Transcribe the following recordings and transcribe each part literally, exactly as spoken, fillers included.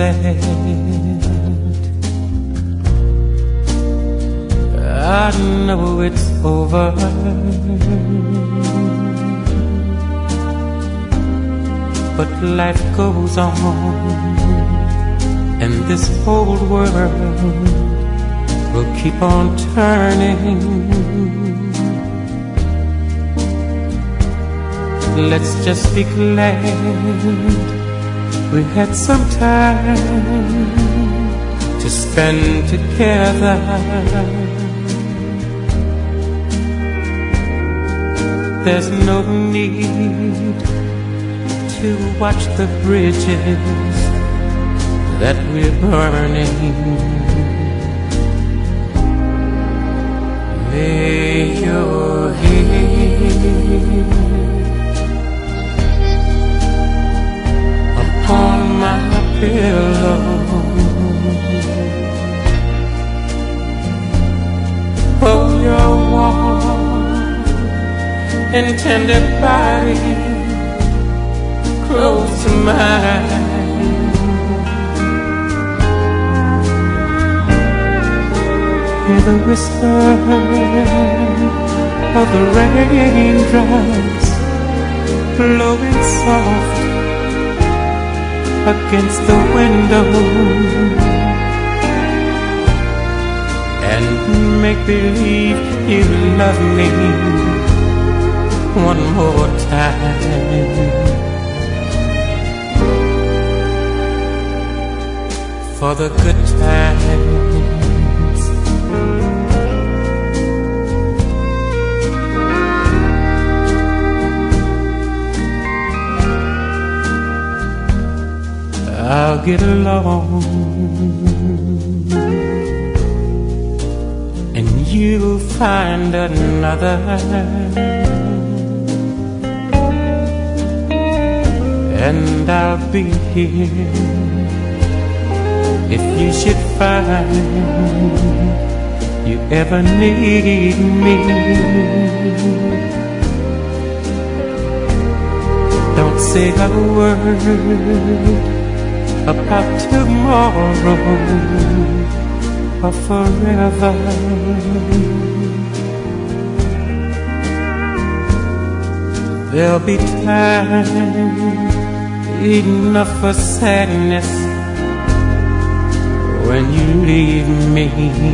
sad. I know it's over, but life goes on, and this whole world will keep on turning. Let's just be glad we had some time to spend together. There's no need to watch the bridges that we're burning. Lay your head upon my pillow. Hold your warm and tender body close to mine. Hear the whisper of the raindrops blowing soft against the window, and make believe you love me one more time. For the good times, I'll get along, and you'll find another, and I'll be here if you should find you ever need me. Don't say a word about tomorrow or forever. There'll be time enough for sadness when you leave me.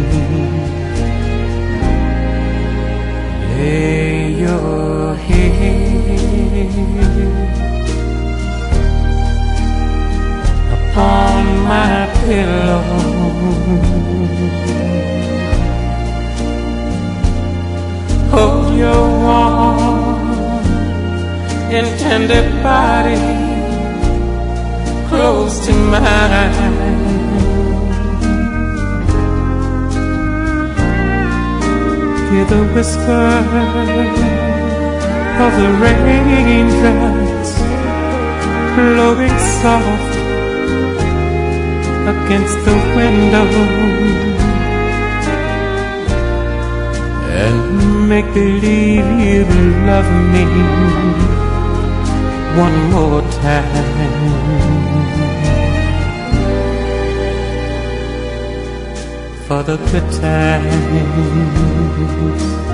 Lay your head upon my pillow. Hold your warm and tender body close to mine. Hear the whisper of the raindrops blowing soft against the window, and make believe you love me one more time. For the good times.